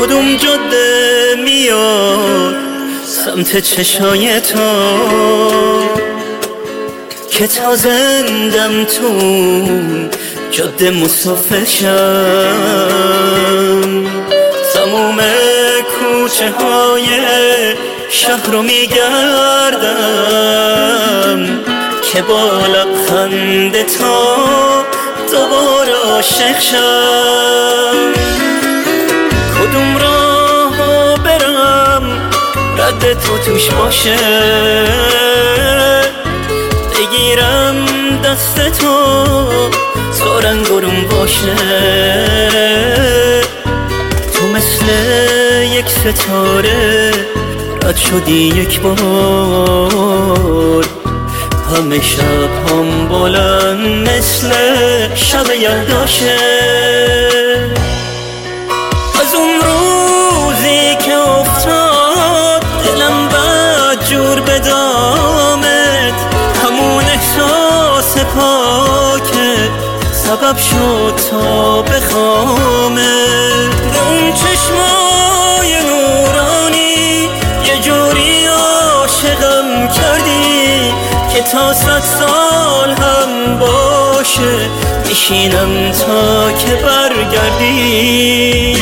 کدوم جاده میاد سمت چشای تو که تا زندم تو جاده مسافر شم. تموم کوچه های شهر رو میگردم که با لبخند تو دوباره عاشق شم. کدوم راه برم رد تو توش باشه، بگیرم دست تو تا رنگ و روم باشه. تو مثل یک ستاره رد شدی یک بار، همه شب هم بلند مثل شب یلداشه. از اون روزی که افتاد دلم بد جور به دامت، همون احساس پاکه سبب شد تا بخوامت. اون چشمای نورانی یه جوری عاشقم کردی که تا 100 سال هم باشه میشینم تا که برگردی.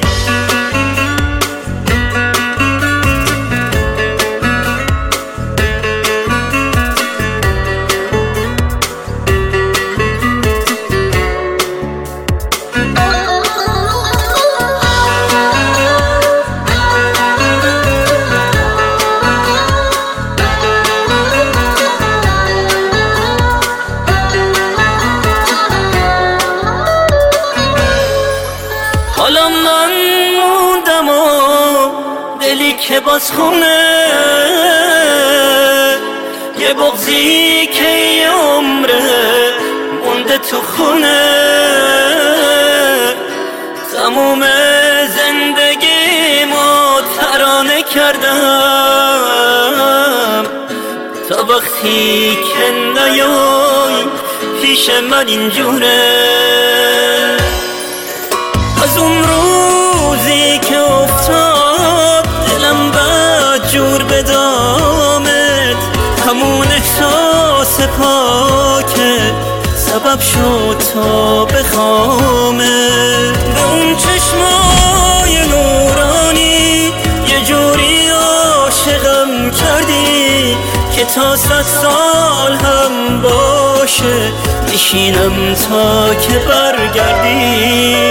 حالا من موندم و دلی که باز خونه، یه بغضی که یه عمره مونده تو خونه. تموم زندگیمو ترانه کردم تا وقتی که نیای پیش من اینجوره. از اون روزی که افتاد دلم بد جور به دامت، همون احساس پاکه سبب شد تا بخوامت. اون چشمای نورانی یه جوری عاشقم کردی که تا 100 سال هم باشه میشینم تا که برگردی.